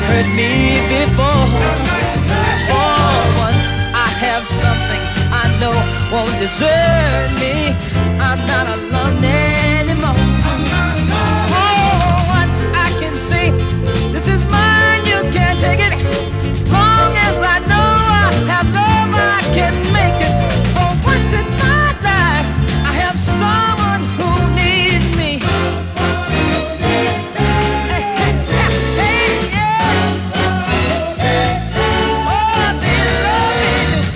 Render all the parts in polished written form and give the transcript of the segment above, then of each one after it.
hurt me before. For once I have something I know won't desert me. I'm not alone anymore. Oh, once I can say this is mine, you can't take it. Long as I know I have love, I can make it. For once in my life, I have someone who needs me. Hey, hey, hey, yeah. Oh, they love me.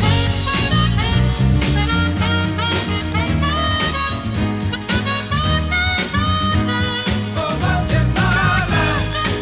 For once in my life.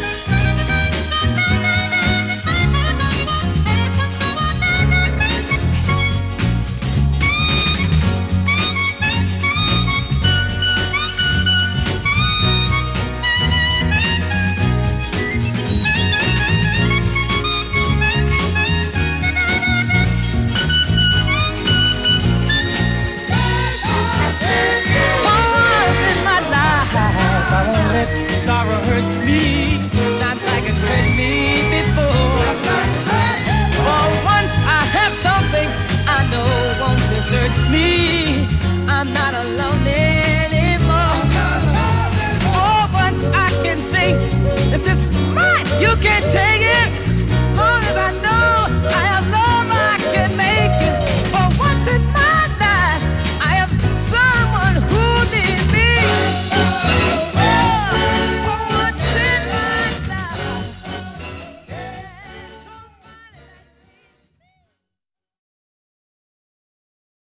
Sorrow hurt me, not like it's hurt me before. For once I have something I know won't desert me. I'm not alone anymore. For once I can say, this is mine, you can't take.